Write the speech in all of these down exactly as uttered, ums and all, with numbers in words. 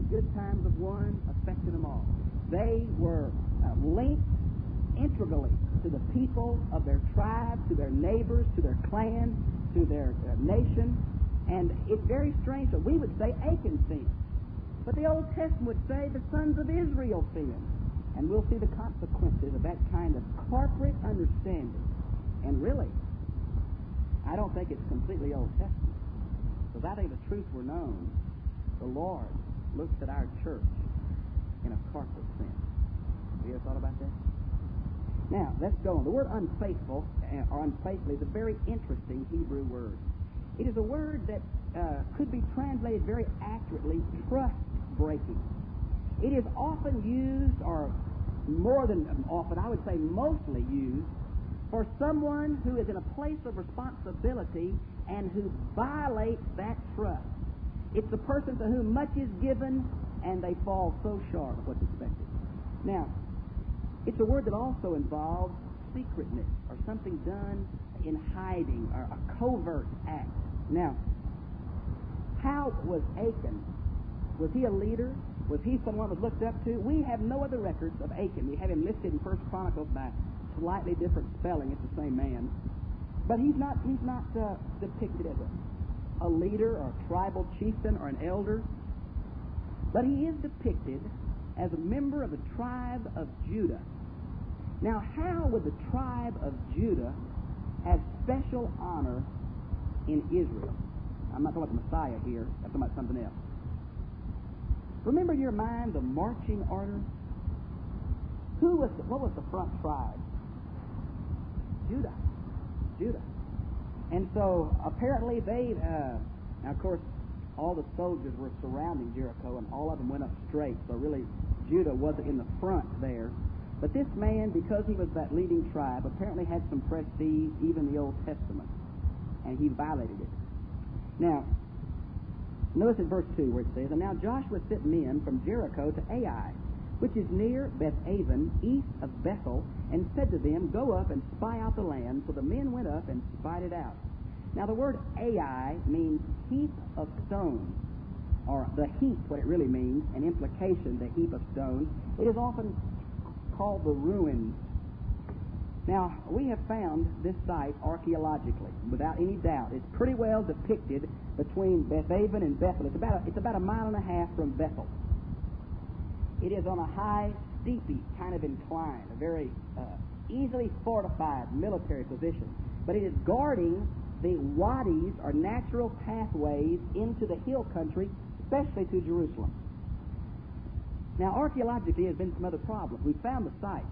good times of one affected them all. They were uh, linked integrally to the people of their tribe, to their neighbors, to their clan, to their uh, nation. And it's very strange that we would say Achan sinned. But the Old Testament would say the sons of Israel sinned. And we'll see the consequences of that kind of corporate understanding. And really, I don't think it's completely Old Testament. Because I think if the truth were known, the Lord looks at our church in a corporate sense. Have you ever thought about that? Now, let's go on. The word unfaithful, or unfaithfully, is a very interesting Hebrew word. It is a word that uh, could be translated very accurately, trust-breaking. It is often used, or more than often, I would say mostly used, for someone who is in a place of responsibility and who violates that trust. It's the person to whom much is given and they fall so short of what's expected. Now, it's a word that also involves secretness or something done in hiding or a covert act. Now, how was Achan? Was he a leader? Was he someone that was looked up to? We have no other records of Achan. We have him listed in First Chronicles by slightly different spelling. It's the same man. But he's not he's not uh, depicted as a, a leader or a tribal chieftain or an elder. But he is depicted as a member of the tribe of Judah. Now, how would the tribe of Judah have special honor in Israel? I'm not talking about the Messiah here. I'm talking about something else. Remember in your mind the marching order? Who was the, what was the front tribe? Judah. Judah. And so apparently they, uh, now of course, all the soldiers were surrounding Jericho and all of them went up straight. So really, Judah wasn't in the front there. But this man, because he was that leading tribe, apparently had some prestige, even in the Old Testament. And he violated it. Now, notice in verse two where it says, "And now Joshua sent men from Jericho to Ai, which is near Beth-aven, east of Bethel, and said to them, Go up and spy out the land. So the men went up and spied it out." Now the word Ai means heap of stones, or the heap, what it really means, an implication, the heap of stones. It is often called the ruins. Now, we have found this site archaeologically, without any doubt. It's pretty well depicted between Beth-aven and Bethel. It's about a, it's about a mile and a half from Bethel. It is on a high, steepy kind of incline, a very uh, easily fortified military position. But it is guarding the wadis, or natural pathways, into the hill country, especially to Jerusalem. Now, archaeologically, there have been some other problems. We found the site,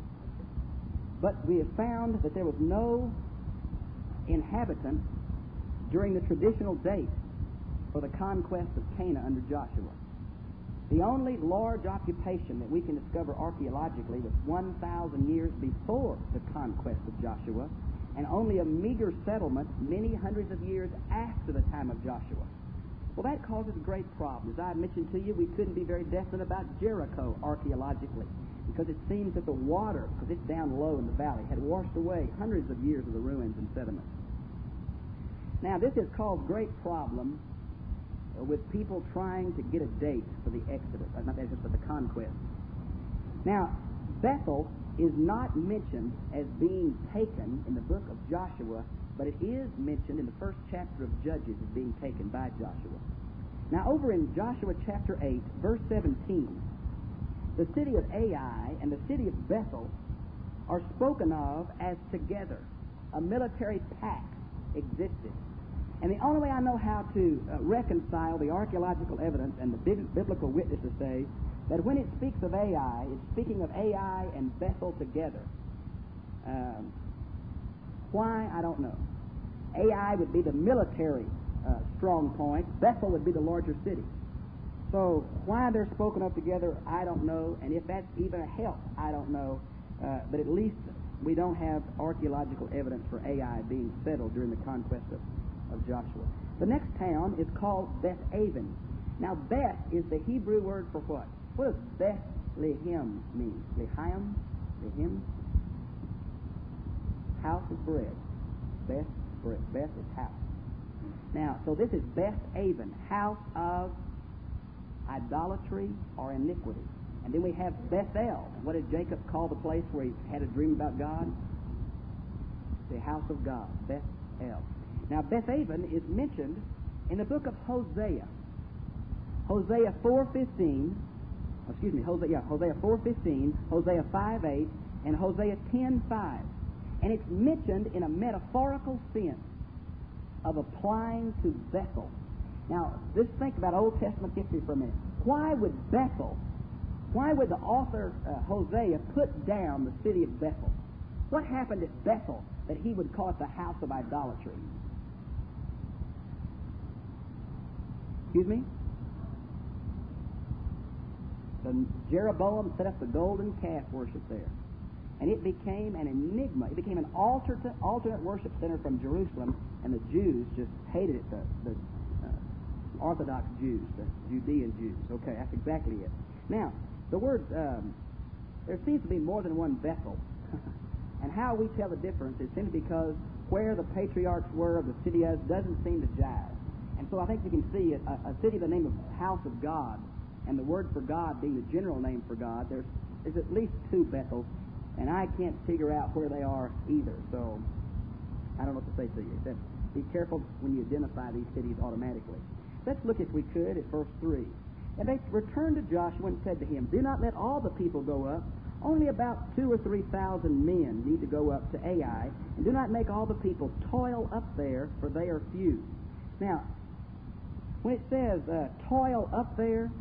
but we have found that there was no inhabitant during the traditional date for the conquest of Canaan under Joshua. The only large occupation that we can discover archaeologically was one thousand years before the conquest of Joshua, and only a meager settlement many hundreds of years after the time of Joshua. Well, that causes a great problem. As I mentioned to you, we couldn't be very definite about Jericho archaeologically, because it seems that the water, because it's down low in the valley, had washed away hundreds of years of the ruins and sediments. Now, this has caused great problems with people trying to get a date for the Exodus, not the Exodus, but the conquest. Now, Bethel is not mentioned as being taken in the book of Joshua, but it is mentioned in the first chapter of Judges as being taken by Joshua. Now, over in Joshua chapter eight, verse seventeen, the city of Ai and the city of Bethel are spoken of as together. A military pact existed. And the only way I know how to uh, reconcile the archaeological evidence and the bib- biblical witnesses say that when it speaks of Ai, it's speaking of Ai and Bethel together. Um, why, I don't know. Ai would be the military uh, strong point. Bethel would be the larger city. So why they're spoken of together, I don't know. And if that's even a help, I don't know. Uh, but at least we don't have archaeological evidence for Ai being settled during the conquest of, of Joshua. The next town is called Beth-aven. Now, Beth is the Hebrew word for what? What does Bethlehem mean? Lehiam? Lehem? House of bread. Beth, bread. Beth is house. Now, so this is Beth-aven, house of, idolatry or iniquity. And then we have Bethel. What did Jacob call the place where he had a dream about God? The house of God, Bethel. Now, Bethaven is mentioned in the book of Hosea. Hosea four fifteen, excuse me, Hosea, yeah, Hosea four fifteen, Hosea five eight, and Hosea ten five. And it's mentioned in a metaphorical sense of applying to Bethel. Now, just think about Old Testament history for a minute. Why would Bethel, why would the author uh, Hosea put down the city of Bethel? What happened at Bethel that he would call it the house of idolatry? Excuse me? The Jeroboam set up the golden calf worship there. And it became an enigma. It became an alternate, alternate worship center from Jerusalem, and the Jews just hated it, the, the uh, Orthodox Jews, the Judean Jews. Okay, that's exactly it. Now, the word, um, there seems to be more than one Bethel. And how we tell the difference is simply because where the patriarchs were of the city of doesn't seem to jive. And so I think you can see a, a city of the name of House of God, and the word for God being the general name for God, there's, there's at least two Bethels, and I can't figure out where they are either. So I don't know what to say to you. Except be careful when you identify these cities automatically. Let's look, if we could, at verse three. And they returned to Joshua and said to him, "Do not let all the people go up. Only about two or three thousand men need to go up to Ai, and do not make all the people toil up there, for they are few." Now, when it says uh, toil up there,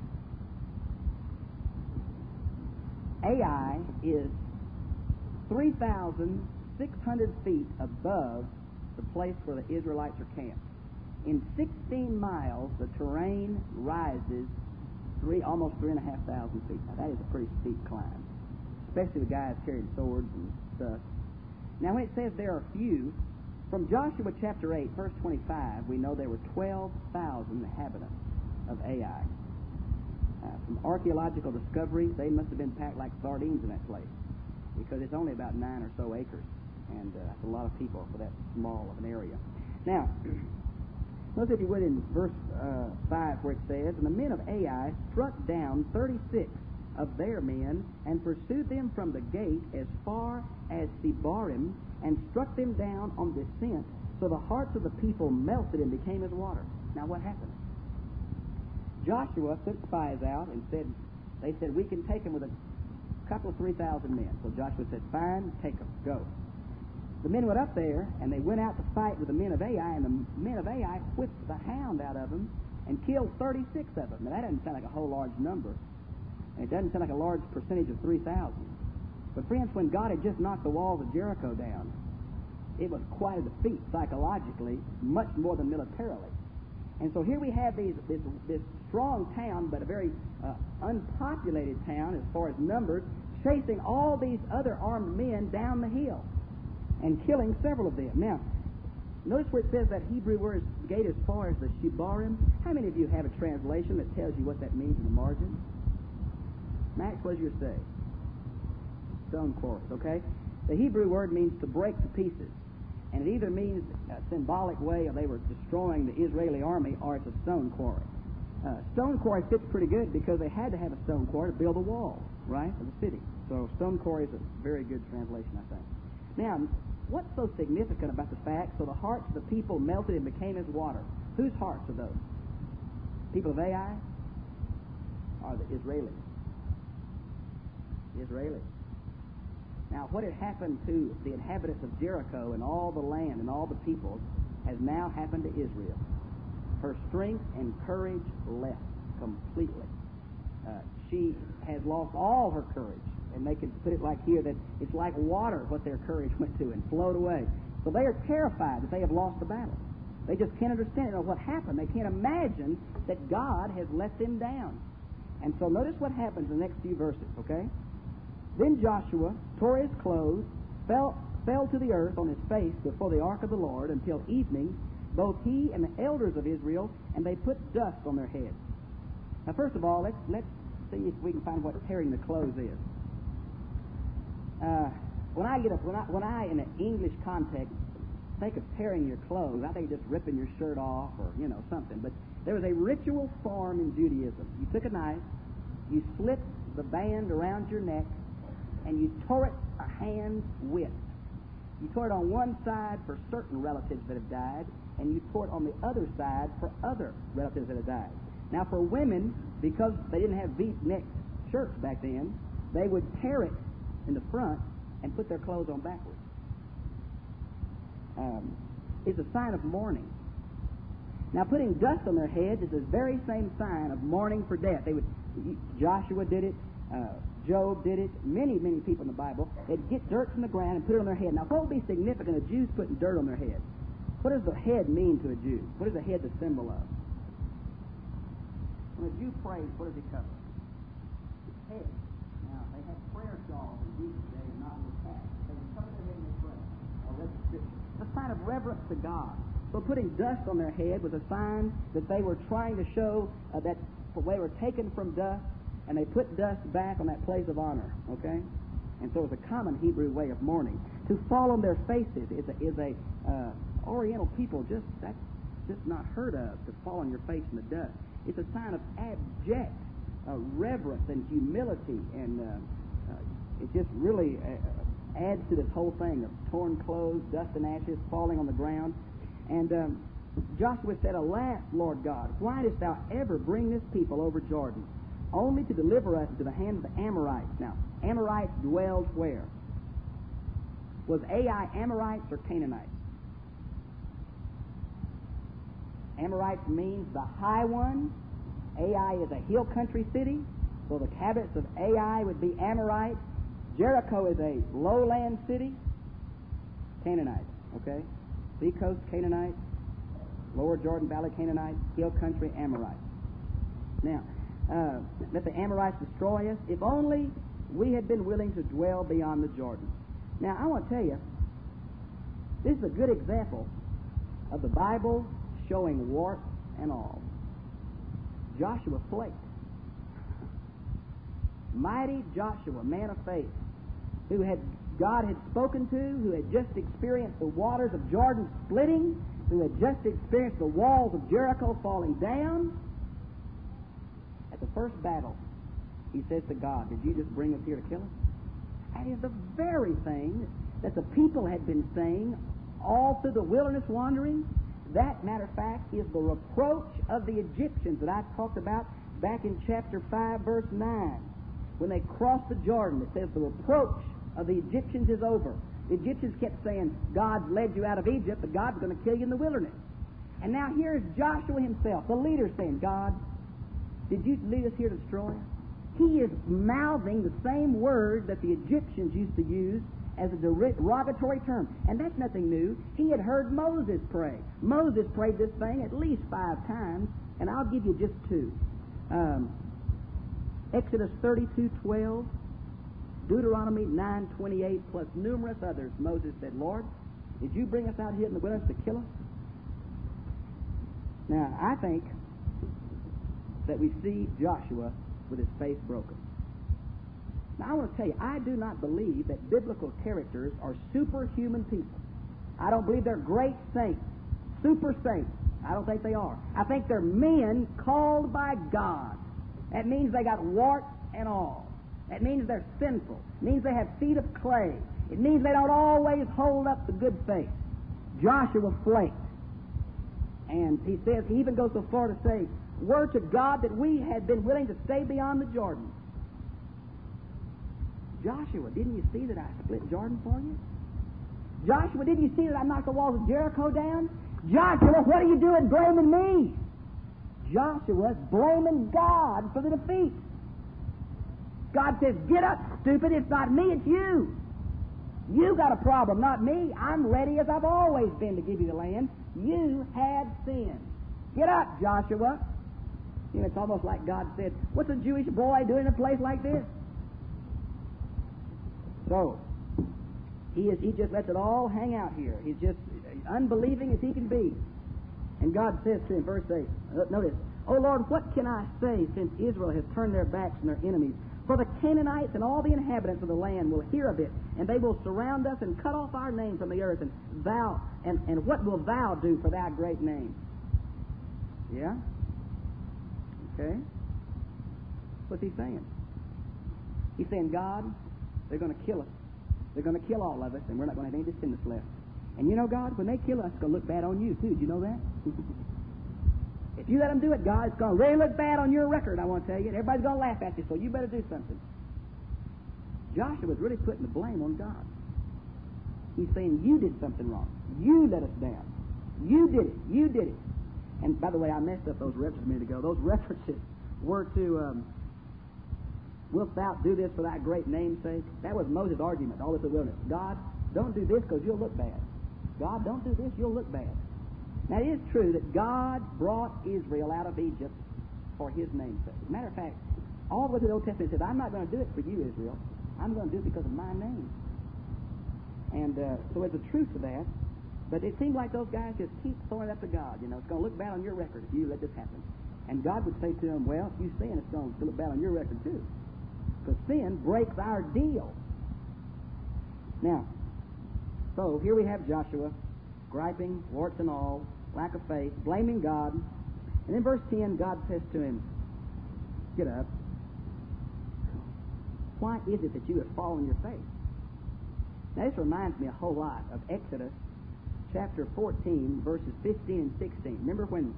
Ai is three thousand six hundred feet above the place where the Israelites are camped. In sixteen miles, the terrain rises three, almost three and a half thousand feet. Now, that is a pretty steep climb, especially the guys carrying swords and stuff. Now, when it says there are few, from Joshua chapter eight, verse twenty-five, we know there were twelve thousand inhabitants of Ai. Uh, from archaeological discoveries, they must have been packed like sardines in that place, because it's only about nine or so acres, and uh, that's a lot of people for that small of an area. Now, notice, if you would, in verse uh, five, where it says, "And the men of Ai struck down thirty-six of their men, and pursued them from the gate as far as Sebarim, and struck them down on descent, so the hearts of the people melted and became as water." Now, what happened? Joshua sent spies out and said, they said, "We can take them with a couple of three thousand men." So Joshua said, "Fine, take them, go." The men went up there, and they went out to fight with the men of Ai, and the men of Ai whipped the hound out of them and killed thirty-six of them. Now, that doesn't sound like a whole large number, and it doesn't sound like a large percentage of three thousand. But friends, when God had just knocked the walls of Jericho down, it was quite a defeat psychologically, much more than militarily. And so here we have these, this, this strong town, but a very uh, unpopulated town as far as numbers, chasing all these other armed men down the hill and killing several of them. Now, notice where it says that Hebrew word gate as far as the Shebarim. How many of you have a translation that tells you what that means in the margin? Max, what does yours say? Stone quarries, okay? The Hebrew word means to break to pieces. And it either means a symbolic way of they were destroying the Israeli army, or it's a stone quarry. Uh, stone quarry fits pretty good because they had to have a stone quarry to build a wall, right, of the city. So stone quarry is a very good translation, I think. Now, what's so significant about the fact, so the hearts of the people melted and became as water? Whose hearts are those? People of Ai or the Israelis? The Israelis. Now, what had happened to the inhabitants of Jericho and all the land and all the people has now happened to Israel. Her strength and courage left completely. Uh, she has lost all her courage. And they can put it like here, that it's like water what their courage went to and flowed away. So they are terrified that they have lost the battle. They just can't understand what happened. They can't imagine that God has let them down. And so notice what happens in the next few verses, okay? "Then Joshua tore his clothes, fell, fell to the earth on his face before the ark of the Lord until evening, both he and the elders of Israel, and they put dust on their heads." Now, first of all, let's, let's see if we can find what tearing the clothes is. Uh, when I get up, when I, when I, in an English context, think of tearing your clothes, I think just ripping your shirt off or, you know, something. But There was a ritual form in Judaism. You took a knife, you slit the band around your neck, and you tore it a hand's width. You tore it on one side for certain relatives that have died, and you tore it on the other side for other relatives that have died. Now, for women, because they didn't have V-neck shirts back then, they would tear it in the front and put their clothes on backwards. Um, it's a sign of mourning. Now, putting dust on their heads is the very same sign of mourning for death. They would, Joshua did it, uh, Job did it, many, many people in the Bible. They'd get dirt from the ground and put it on their head. Now, what would be significant of Jews putting dirt on their head? What does the head mean to a Jew? What is the head the symbol of? When a Jew prays, what does he cover? His head. Now, they had prayer shawls in Jesus' day, not with hats. They would cover their head when they pray. Or read the scripture. It's a sign of reverence to God. So putting dust on their head was a sign that they were trying to show uh, that they were taken from dust, and they put dust back on that place of honor, okay? And so it was a common Hebrew way of mourning. To fall on their faces is a, is a uh, Oriental people, just that's just not heard of, to fall on your face in the dust. It's a sign of abject uh, reverence and humility, and uh, uh, it just really uh, adds to this whole thing of torn clothes, dust and ashes, falling on the ground. And um, Joshua said, "Alas, Lord God, why didst thou ever bring this people over Jordan, only to deliver us into the hand of the Amorites?" Now, Amorites dwelled where? Was Ai Amorites or Canaanites? Amorites means the high one. Ai is a hill country city, so the inhabitants of Ai would be Amorites. Jericho is a lowland city. Canaanites, okay? Seacoast Canaanites, Lower Jordan Valley Canaanites, hill country Amorites. Now, uh, let the Amorites destroy us. If only we had been willing to dwell beyond the Jordan. Now, I want to tell you, this is a good example of the Bible showing warts and all. Joshua flaked. Mighty Joshua, man of faith, who had God had spoken to, who had just experienced the waters of Jordan splitting, who had just experienced the walls of Jericho falling down. At the first battle, he says to God, "Did you just bring us here to kill us?" That is the very thing that the people had been saying all through the wilderness wandering. That, matter of fact, is the reproach of the Egyptians that I talked about back in chapter five, verse nine. When they crossed the Jordan, it says the reproach of the Egyptians is over. The Egyptians kept saying, "God led you out of Egypt, but God's going to kill you in the wilderness." And now here's Joshua himself, the leader, saying, "God, did you lead us here to destroy us?" He is mouthing the same word that the Egyptians used to use as a derogatory term. And that's nothing new. He had heard Moses pray. Moses prayed this thing at least five times, and I'll give you just two. Um, Exodus thirty-two twelve, Deuteronomy nine twenty-eight, plus numerous others. Moses said, "Lord, did you bring us out here in the wilderness to kill us?" Now, I think that we see Joshua with his face broken. Now, I want to tell you, I do not believe that biblical characters are superhuman people. I don't believe they're great saints, super saints. I don't think they are. I think they're men called by God. That means they got warts and all. That means they're sinful. It means they have feet of clay. It means they don't always hold up the good faith. Joshua flaked. And he says, he even goes so far to say, "Were to God that we had been willing to stay beyond the Jordan." Joshua, didn't you see that I split Jordan for you? Joshua, didn't you see that I knocked the walls of Jericho down? Joshua, what are you doing blaming me? Joshua's blaming God for the defeat. God says, "Get up, stupid. It's not me, it's you. You got a problem, not me. I'm ready as I've always been to give you the land. You had sinned. Get up, Joshua." You know, it's almost like God said, "What's a Jewish boy doing in a place like this?" So, he is, he just lets it all hang out here. He's just unbelieving as he can be. And God says to him, verse eight, notice, "O Lord, what can I say since Israel has turned their backs on their enemies? For the Canaanites and all the inhabitants of the land will hear of it, and they will surround us and cut off our name from the earth. And thou, and, and what will thou do for thy great name?" Yeah? Okay? What's he saying? He's saying, God, they're going to kill us. They're going to kill all of us, and we're not going to have any descendants left. And you know, God, when they kill us, it's going to look bad on you, too. Do you know that? If you let them do it, God, it's going to really look bad on your record, I want to tell you. And everybody's going to laugh at you, so you better do something. Joshua was really putting the blame on God. He's saying, you did something wrong. You let us down. You did it. You did it. And by the way, I messed up those references a minute ago. Those references were to, um, wilt thou do this for thy great name's sake? That was Moses' argument all this in the wilderness. God, don't do this because you'll look bad. God, don't do this, you'll look bad. Now, it is true that God brought Israel out of Egypt for his name's sake. As a matter of fact, all the way through the Old Testament, it says, I'm not going to do it for you, Israel. I'm going to do it because of my name. And uh, so there's a truth to that. But it seemed like those guys just keep throwing it up to God. You know, it's going to look bad on your record if you let this happen. And God would say to them, well, if you sin, it's going to look bad on your record too. Because sin breaks our deal. Now, so here we have Joshua, griping, warts and all, lack of faith, blaming God. And in verse ten, God says to him, get up. Why is it that you have fallen your faith? Now, this reminds me a whole lot of Exodus chapter fourteen, verses fifteen and sixteen. Remember when...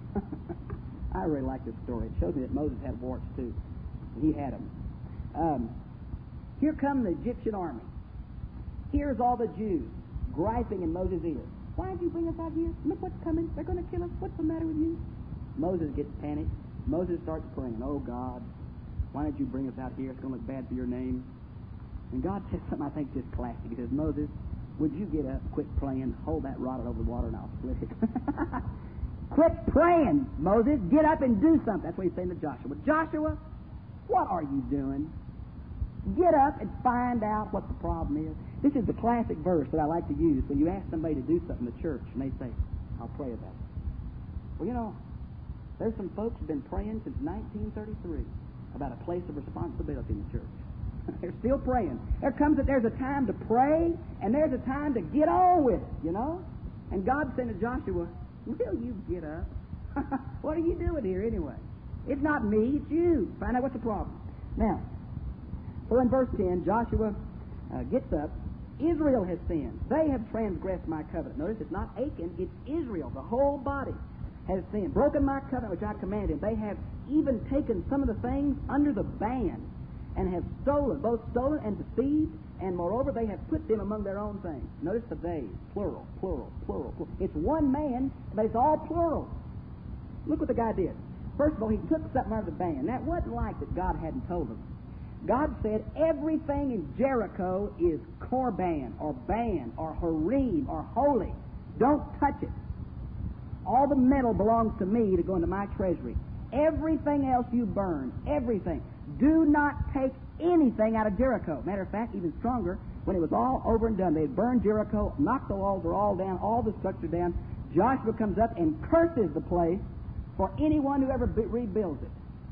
I really like this story. It shows me that Moses had warts too. He had them. Um, here come the Egyptian army. Here's all the Jews griping in Moses' ear. Why did you bring us out here? Look what's coming. They're going to kill us. What's the matter with you? Moses gets panicked. Moses starts praying, oh God, why did you bring us out here? It's going to look bad for your name. And God says something I think is classic. He says, Moses, would you get up, quit praying, hold that rod over the water, and I'll split it. Quit praying, Moses. Get up and do something. That's what he's saying to Joshua. Joshua, what are you doing? Get up and find out what the problem is. This is the classic verse that I like to use when you ask somebody to do something in the church, and they say, I'll pray about it. Well, you know, there's some folks who've been praying since nineteen thirty-three about a place of responsibility in the church. They're still praying. There comes that there's a time to pray, and there's a time to get on with it, you know? And God said to Joshua, will you get up? What are you doing here anyway? It's not me, it's you. Find out what's the problem. Now, so in verse ten, Joshua uh, gets up. Israel has sinned. They have transgressed my covenant. Notice it's not Achan, it's Israel. The whole body has sinned. Broken my covenant which I commanded. They have even taken some of the things under the ban and have stolen, both stolen and deceived, and moreover they have put them among their own things. Notice the they, plural, plural, plural, plural. It's one man, but it's all plural. Look what the guy did. First of all, he took something out of the ban. That wasn't like that God hadn't told him. God said everything in Jericho is korban, or ban, or harim, or holy. Don't touch it. All the metal belongs to me to go into my treasury. Everything else you burn, everything. Do not take anything out of Jericho. Matter of fact, even stronger, when it was all over and done, they had burned Jericho, knocked the walls are all down, all the structure down. Joshua comes up and curses the place for anyone who ever be- rebuilds it.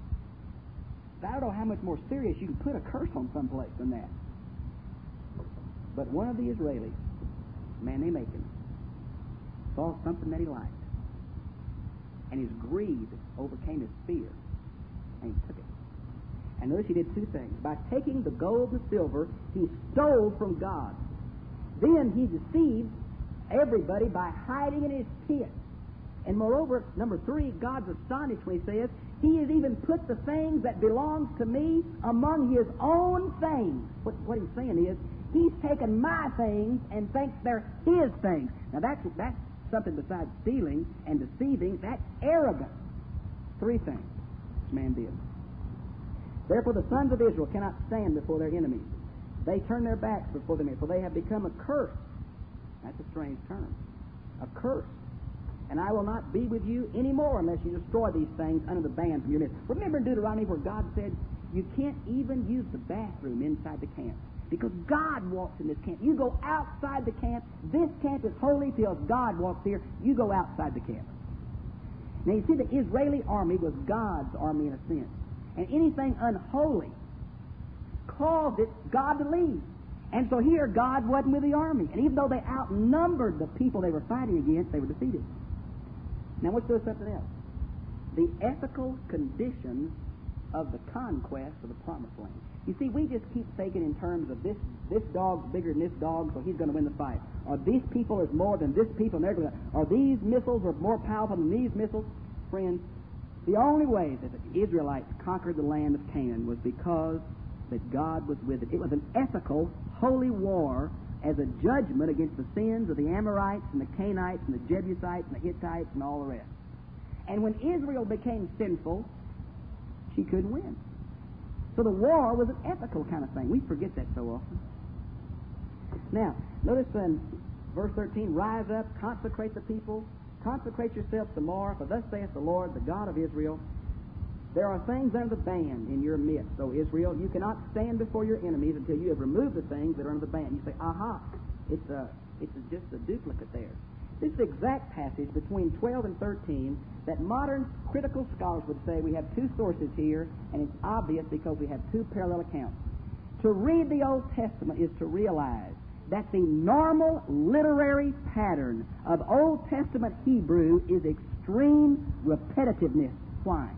I don't know how much more serious you can put a curse on someplace than that. But one of the Israelis, a man named Achan, saw something that he liked. And his greed overcame his fear. And he took it. And notice he did two things. By taking the gold and silver, he stole from God. Then he deceived everybody by hiding in his pit. And moreover, number three, God's astonished when he says, he has even put the things that belongs to me among his own things. What, what he's saying is, he's taken my things and thinks they're his things. Now that's, that's something besides stealing and deceiving. That's arrogance. Three things this man did. Therefore the sons of Israel cannot stand before their enemies. They turn their backs before them, for they have become a curse. That's a strange term. A curse. And I will not be with you anymore unless you destroy these things under the ban from your midst. Remember in Deuteronomy where God said, you can't even use the bathroom inside the camp, because God walks in this camp. You go outside the camp. This camp is holy till God walks here. You go outside the camp. Now you see, the Israeli army was God's army in a sense. And anything unholy caused it God to leave. And so here God wasn't with the army. And even though they outnumbered the people they were fighting against, they were defeated. Now let's do something else. the ethical conditions of the conquest of the Promised Land. You see, we just keep thinking in terms of this this dog's bigger than this dog, so he's going to win the fight. Or these people is more than this people, and they're going to, or these missiles are more powerful than these missiles. Friends, the only way that the Israelites conquered the land of Canaan was because that God was with it. It was an ethical, holy war as a judgment against the sins of the Amorites and the Canaanites and the Jebusites and the Hittites and all the rest. And when Israel became sinful, she couldn't win. So the war was an ethical kind of thing. We forget that so often. Now, notice in verse thirteen, rise up, consecrate the people, consecrate yourselves tomorrow, for thus saith the Lord, the God of Israel, there are things under the ban in your midst, O Israel. You cannot stand before your enemies until you have removed the things that are under the ban. You say, aha, it's a, it's a, just a duplicate there. This is the exact passage between twelve and thirteen that modern critical scholars would say we have two sources here, and it's obvious because we have two parallel accounts. To read the Old Testament is to realize that the normal literary pattern of Old Testament Hebrew is extreme repetitiveness. Why?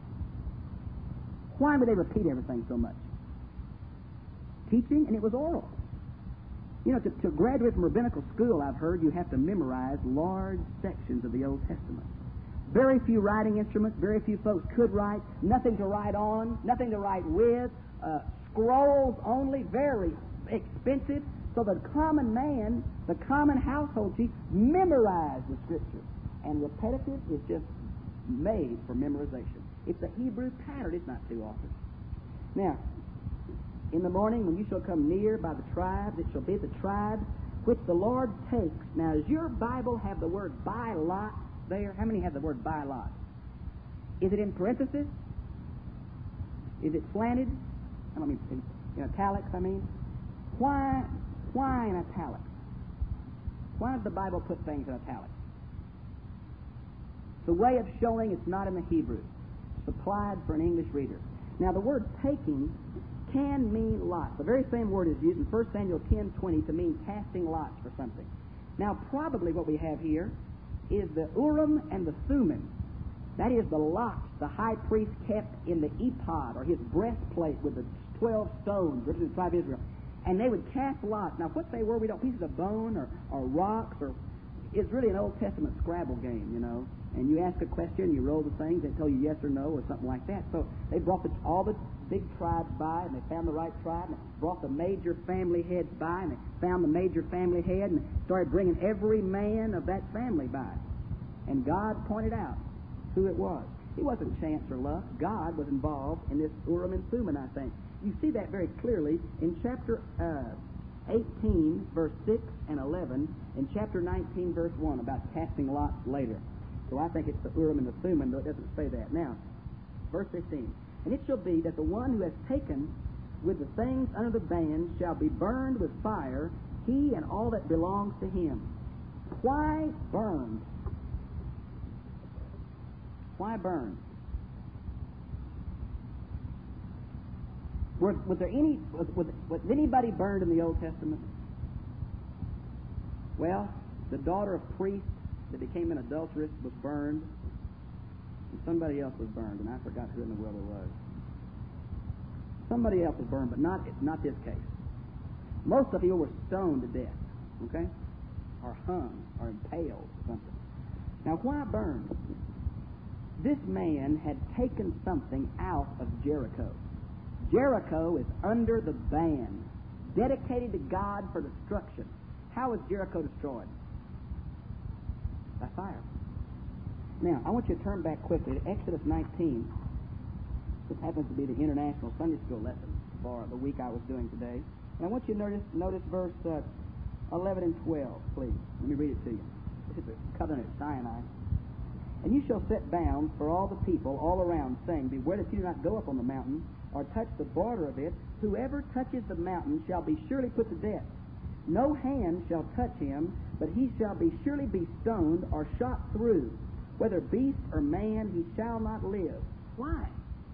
Why would they repeat everything so much? Teaching, and it was oral. You know, to, to graduate from rabbinical school, I've heard you have to memorize large sections of the Old Testament. Very few writing instruments, very few folks could write, nothing to write on, nothing to write with, uh, scrolls only, very expensive. So the common man, the common household chief, memorized the Scripture. And repetitive is just made for memorization. It's a Hebrew pattern. It's not too often. Now, in the morning when you shall come near by the tribes, it shall be the tribe which the Lord takes. Now, does your Bible have the word by lot there? How many have the word by lot? Is it in parenthesis? Is it slanted? I don't mean in, in italics, I mean. Why, why in italics? Why does the Bible put things in italics? It's a way of showing it's not in the Hebrew. Supplied for an English reader. Now, the word taking can mean lots. The very same word is used in First Samuel ten twenty to mean casting lots for something. Now, probably what we have here is the Urim and the Thummim. That is the lots the high priest kept in the ephod, or his breastplate with the twelve stones, which is the tribe of Israel. And they would cast lots. Now, what they were, we don't, pieces of bone or, or rocks, or it's really an Old Testament Scrabble game, you know. And you ask a question, you roll the things, they tell you yes or no or something like that. So they brought the, all the big tribes by, and they found the right tribe, and they brought the major family heads by, and they found the major family head, and started bringing every man of that family by. And God pointed out who it was. It wasn't chance or luck. God was involved in this Urim and Thummim, I think. You see that very clearly in chapter uh, eighteen, verse six and eleven, and chapter nineteen, verse one, about casting lots later. So I think it's the Urim and the Thummim, though it doesn't say that. Now, verse fifteen. And it shall be that the one who has taken with the things under the ban shall be burned with fire, he and all that belongs to him. Why burned? Why burned? Was, was there any, was, was, was anybody burned in the Old Testament? Well, the daughter of priests that became an adulteress was burned, and somebody else was burned, and I forgot who in the world it was. Somebody else was burned, but not not this case. Most of you were stoned to death, okay, or hung, or impaled, or something. Now, why burned? This man had taken something out of Jericho. Jericho is under the ban, dedicated to God for destruction. How was Jericho destroyed? By fire. Now, I want you to turn back quickly to Exodus nineteen. This happens to be the International Sunday School lesson for the week I was doing today. And I want you to notice, notice verse uh, eleven and twelve, please. Let me read it to you. This is the covenant at Sinai. And you shall set bounds for all the people all around, saying, beware that you do not go up on the mountain, or touch the border of it. Whoever touches the mountain shall be surely put to death. No hand shall touch him, but he shall be surely be stoned or shot through. Whether beast or man, he shall not live. Why?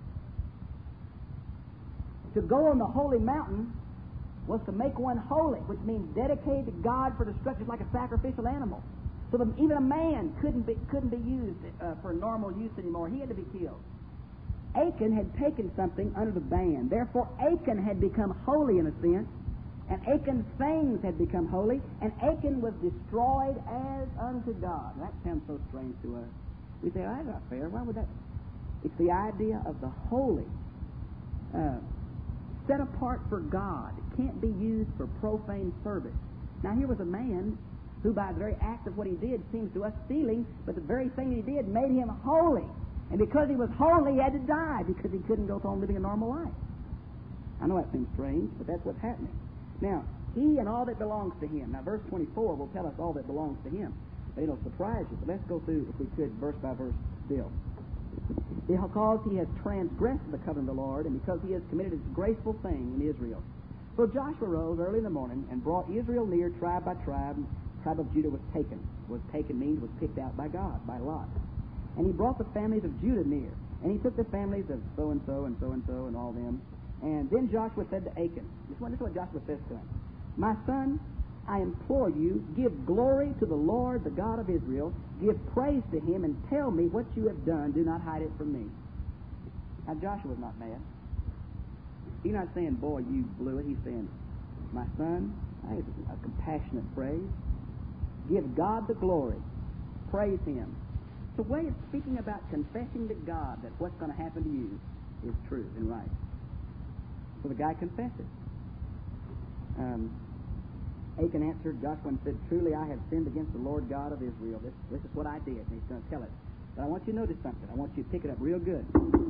To go on the holy mountain was to make one holy, which means dedicated to God for destruction, like a sacrificial animal. So that even a man couldn't be, couldn't be used uh, for normal use anymore. He had to be killed. Achan had taken something under the ban. Therefore, Achan had become holy in a sense, and Achan's things had become holy, and Achan was destroyed as unto God. That sounds so strange to us. We say, oh, that's not fair. Why would that? It's the idea of the holy, uh, set apart for God. It can't be used for profane service. Now, here was a man who, by the very act of what he did, seems to us stealing, but the very thing he did made him holy. And because he was holy, he had to die because he couldn't go on living a normal life. I know that seems strange, but that's what's happening. Now, he and all that belongs to him. Now, verse twenty-four will tell us all that belongs to him. But it'll surprise you. But let's go through, if we could, verse by verse still. Because he has transgressed the covenant of the Lord, and because he has committed a disgraceful thing in Israel. So Joshua rose early in the morning and brought Israel near, tribe by tribe. The tribe of Judah was taken. Was taken means was picked out by God, by Lot. And he brought the families of Judah near. And he took the families of so-and-so and so-and-so and all them. And then Joshua said to Achan, this is what Joshua says to him, my son, I implore you, give glory to the Lord, the God of Israel. Give praise to him and tell me what you have done. Do not hide it from me. Now, Joshua's not mad. He's not saying, boy, you blew it. He's saying, my son, that is a compassionate phrase. Give God the glory. Praise him. It's a way of speaking about confessing to God that what's going to happen to you is true and right. So the guy confessed it. Um, Achan answered Joshua and said, truly I have sinned against the Lord God of Israel. This, this is what I did. And he's going to tell it. But I want you to notice something. I want you to pick it up real good.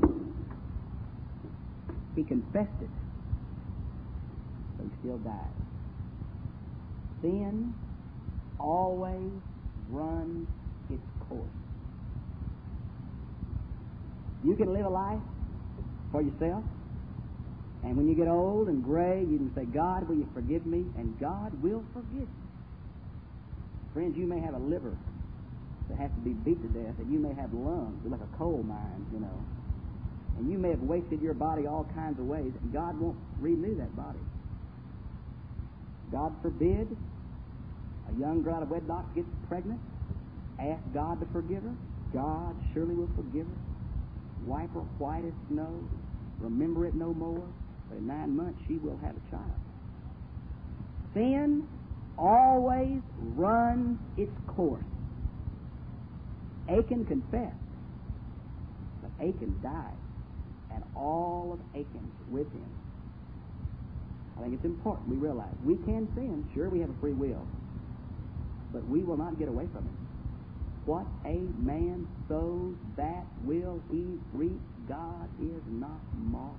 He confessed it, but he still died. Sin always runs its course. You can live a life for yourself, and when you get old and gray, you can say, God, will you forgive me? And God will forgive you. Friends, you may have a liver that has to be beat to death, and you may have lungs like a coal mine, you know. And you may have wasted your body all kinds of ways, and God won't renew that body. God forbid a young girl out of wedlock gets pregnant. Ask God to forgive her. God surely will forgive her. Wipe her white as snow. Remember it no more. But in nine months she will have a child. Sin always runs its course. Achan confessed, but Achan died, and all of Achan with him. I think it's important we realize we can sin. Sure, we have a free will, but we will not get away from it. What a man sows, that will he reap. God is not mocked.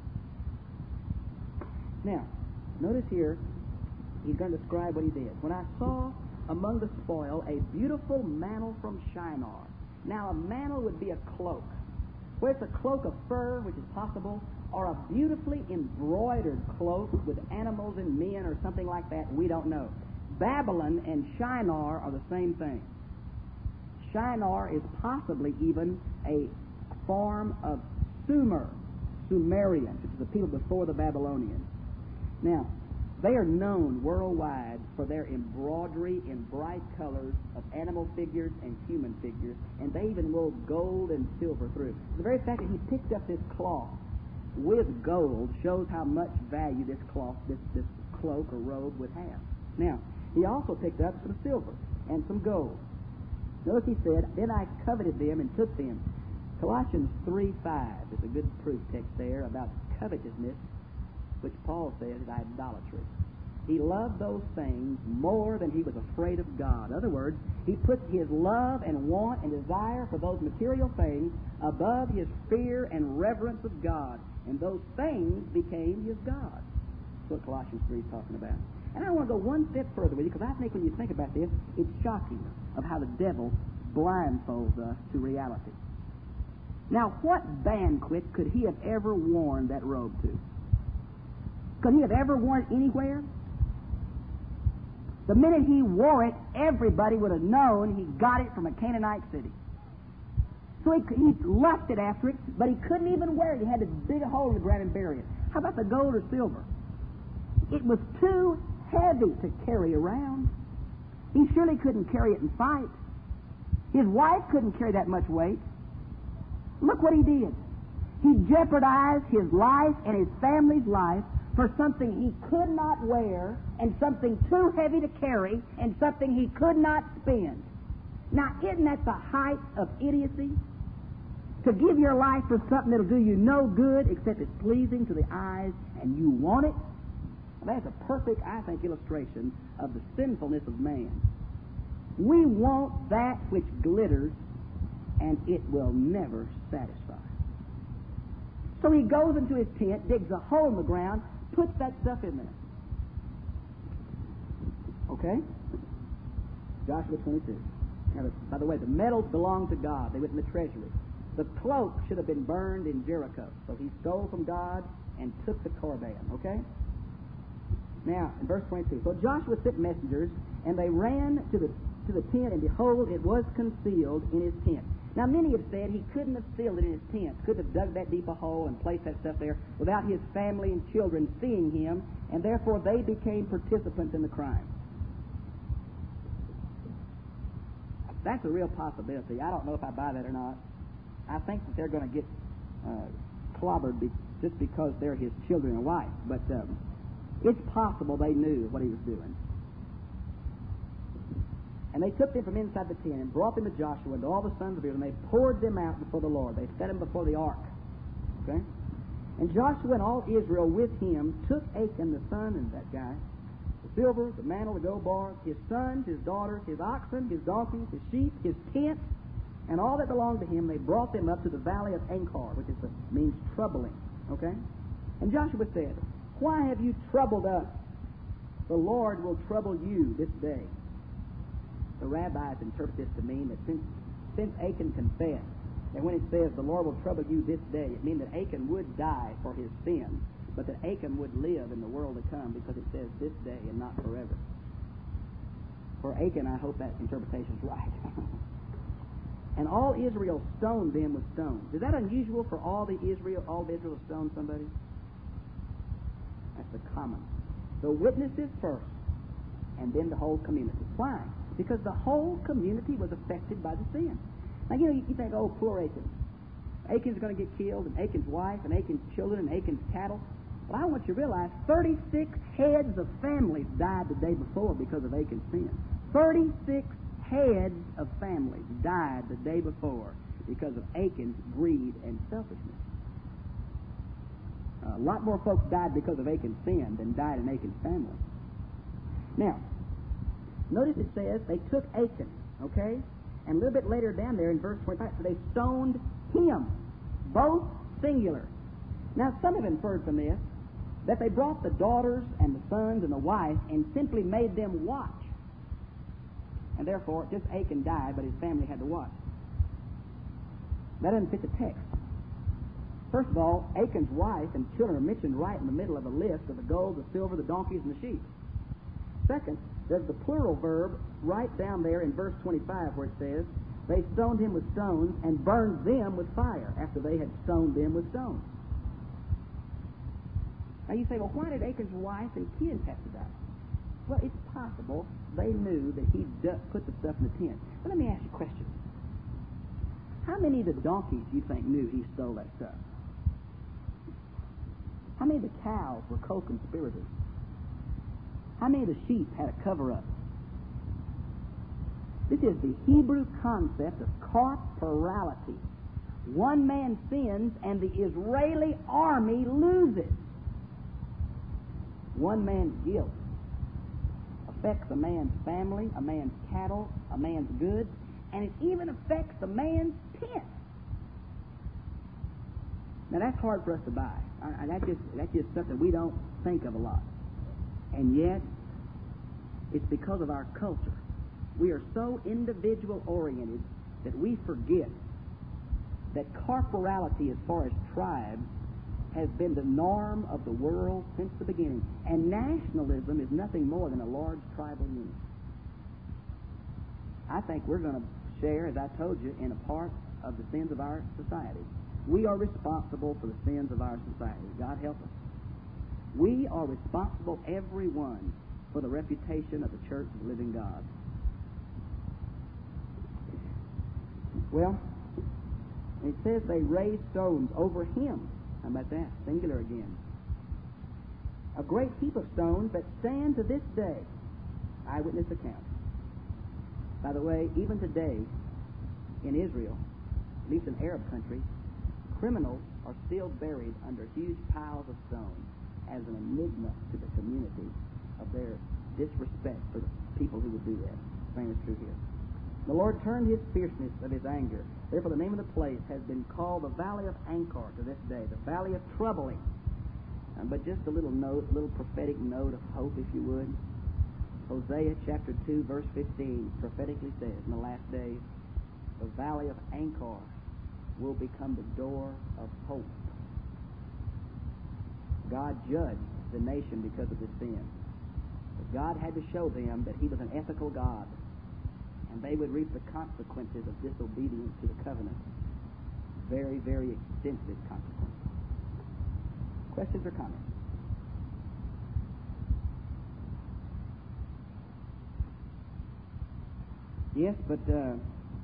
Now, notice here, he's going to describe what he did. When I saw among the spoil a beautiful mantle from Shinar. Now, a mantle would be a cloak. Whether it's a cloak of fur, which is possible, or a beautifully embroidered cloak with animals and men or something like that, we don't know. Babylon and Shinar are the same thing. Shinar is possibly even a form of Sumer, Sumerian, which is the people before the Babylonians. Now, they are known worldwide for their embroidery in bright colors of animal figures and human figures, and they even wove gold and silver through. The very fact that he picked up this cloth with gold shows how much value this cloth, this, this cloak or robe would have. Now, he also picked up some silver and some gold. Notice he said, then I coveted them and took them. Colossians three five is a good proof text there about covetousness, which Paul says is idolatry. He loved those things more than he was afraid of God. In other words, he put his love and want and desire for those material things above his fear and reverence of God. And those things became his God. That's what Colossians three is talking about. And I want to go one step further with you, because I think when you think about this, it's shocking of how the devil blindfolds us to reality. Now, what banquet could he have ever worn that robe to? Could he have ever worn it anywhere? The minute he wore it, everybody would have known he got it from a Canaanite city. So he, he lusted after it, but he couldn't even wear it. He had to dig a hole in the ground and bury it. How about the gold or silver? It was too heavy to carry around. He surely couldn't carry it and fight. His wife couldn't carry that much weight. Look what he did. He jeopardized his life and his family's life for something he could not wear and something too heavy to carry and something he could not spend. Now, isn't that the height of idiocy? To give your life for something that'll do you no good except it's pleasing to the eyes and you want it? Well, that's a perfect, I think, illustration of the sinfulness of man. We want that which glitters, and it will never satisfy. So he goes into his tent, digs a hole in the ground, puts that stuff in there. Okay? Joshua twenty-two. Now, by the way, the metals belonged to God. They went in the treasury. The cloak should have been burned in Jericho. So he stole from God and took the Korban. Okay? Now, in verse twenty-two. So Joshua sent messengers, and they ran to the to the tent, and behold, it was concealed in his tent. Now, many have said he couldn't have sealed it in his tent, couldn't have dug that deep a hole and placed that stuff there without his family and children seeing him, and therefore they became participants in the crime. That's a real possibility. I don't know if I buy that or not. I think that they're going to get uh, clobbered be- just because they're his children and wife, but um, it's possible they knew what he was doing. And they took them from inside the tent and brought them to Joshua and to all the sons of Israel, and they poured them out before the Lord. They set them before the ark. Okay? And Joshua and all Israel with him took Achan, the son, and that guy, the silver, the mantle, the gold bars, his sons, his daughters, his oxen, his donkeys, his sheep, his tent, and all that belonged to him. They brought them up to the valley of Achor, which is the, means troubling. Okay? And Joshua said, "Why have you troubled us? The Lord will trouble you this day." The rabbis interpret this to mean that since, since Achan confessed, that when it says the Lord will trouble you this day, it means that Achan would die for his sin, but that Achan would live in the world to come because it says this day and not forever. For Achan, I hope that interpretation is right. And all Israel stoned them with stones. Is that unusual for all the Israel, all of Israel to stone somebody? That's the common. The witnesses first, and then the whole community. Why? Because the whole community was affected by the sin. Now, you know, you, you think, oh, poor Achan. Achan's going to get killed, and Achan's wife, and Achan's children, and Achan's cattle. Well, I want you to realize thirty-six heads of families died the day before because of Achan's sin. thirty-six heads of families died the day before because of Achan's greed and selfishness. Uh, a lot more folks died because of Achan's sin than died in Achan's family. Now, notice it says they took Achan, okay? And a little bit later down there in verse twenty-five, so they stoned him, both singular. Now, some have inferred from this that they brought the daughters and the sons and the wife and simply made them watch. And therefore, just Achan died, but his family had to watch. That doesn't fit the text. First of all, Achan's wife and children are mentioned right in the middle of a list of the gold, the silver, the donkeys, and the sheep. Second, there's the plural verb right down there in verse twenty-five where it says, they stoned him with stones and burned them with fire after they had stoned them with stones. Now you say, well, why did Achan's wife and kids have to die? Well, it's possible they knew that he put the stuff in the tent. But let me ask you a question. How many of the donkeys do you think knew he stole that stuff? How many of the cows were co-conspirators? How many of the sheep had a cover-up? This is the Hebrew concept of corporality. One man sins and the Israeli army loses. One man's guilt affects a man's family, a man's cattle, a man's goods, and it even affects a man's tent. Now that's hard for us to buy. I, I, that's, just, that's just something we don't think of a lot. And yet, it's because of our culture. We are so individual-oriented that we forget that corporality as far as tribes has been the norm of the world since the beginning. And nationalism is nothing more than a large tribal unit. I think we're going to share, as I told you, in a part of the sins of our society. We are responsible for the sins of our society. God help us. We are responsible, every one, for the reputation of the Church of the Living God. Well, it says they raised stones over him. How about that? Singular again. A great heap of stones that stand to this day. Eyewitness account. By the way, even today, in Israel, at least in Arab countries, criminals are still buried under huge piles of stone as an enigma to the community of their disrespect for the people who would do that. Same is true here. The Lord turned his fierceness of his anger. Therefore, the name of the place has been called the Valley of Angkor to this day, the Valley of Troubling. Um, but just a little note, little prophetic note of hope, if you would. Hosea chapter two, verse fifteen, prophetically says, in the last days, the Valley of Angkor will become the door of hope. God judged the nation because of this sin. But God had to show them that he was an ethical God, and they would reap the consequences of disobedience to the covenant. Very, very extensive consequences. Questions or comments? Yes, but uh,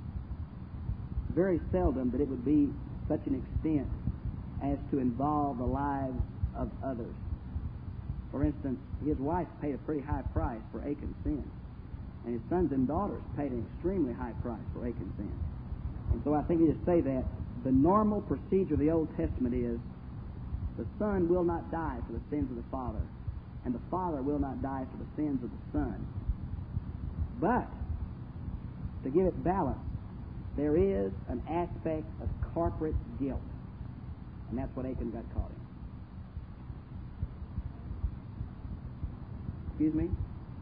very seldom that it would be such an extent as to involve the lives of others. For instance, his wife paid a pretty high price for Achan's sin, and his sons and daughters paid an extremely high price for Achan's sin. And so I think you just say that the normal procedure of the Old Testament is the son will not die for the sins of the father, and the father will not die for the sins of the son. But to give it balance, there is an aspect of corporate guilt, and that's what Achan got caught in. Excuse me?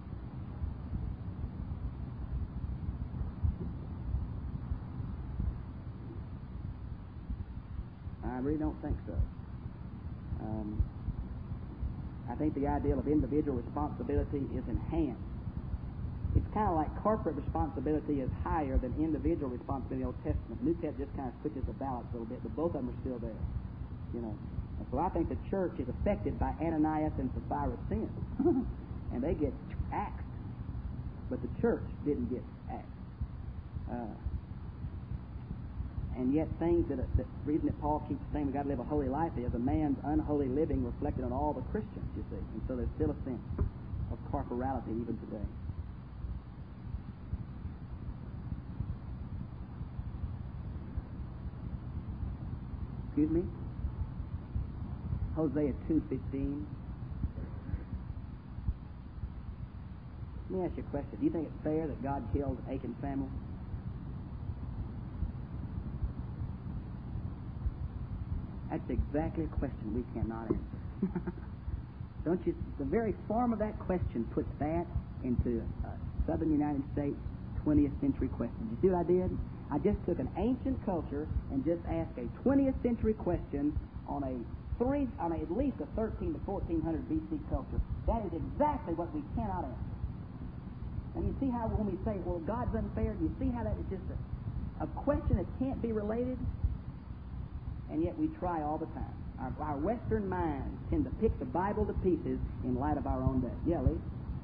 I really don't think so. Um, I think the ideal of individual responsibility is enhanced. It's kind of like corporate responsibility is higher than individual responsibility in the Old Testament. New Testament just kind of switches the balance a little bit, but both of them are still there. You know, and so I think the church is affected by Ananias and Sapphira's sin, and they get axed, but the church didn't get axed. Uh, and yet, things that, that the reason that Paul keeps saying we got to live a holy life is a man's unholy living reflected on all the Christians. You see, and so there's still a sense of corporality even today. Excuse me? Hosea two fifteen. Let me ask you a question. Do you think it's fair that God killed Achan's family? That's exactly a question we cannot answer. Don't you? The very form of that question puts that into a Southern United States twentieth century question. You see what I did? I just took an ancient culture and just asked a twentieth century question on a three, on a, at least a thirteen to fourteen hundred B C culture. That is exactly what we cannot answer. And you see how when we say, well, God's unfair, you see how that is just a, a question that can't be related? And yet we try all the time. Our, our Western minds tend to pick the Bible to pieces in light of our own day. Yeah, Lee?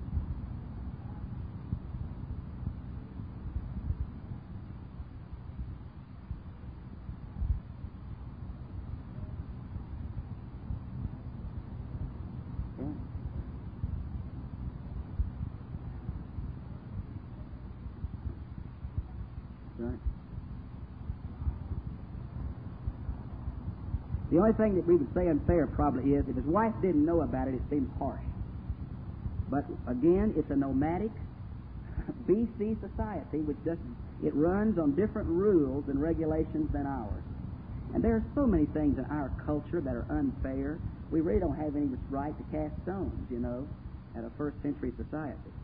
Right. The only thing that we would say unfair probably is if his wife didn't know about it, it seems harsh. But again, it's a nomadic B C society which doesn't, it runs on different rules and regulations than ours. And there are so many things in our culture that are unfair. We really don't have any right to cast stones, you know, at a first century society.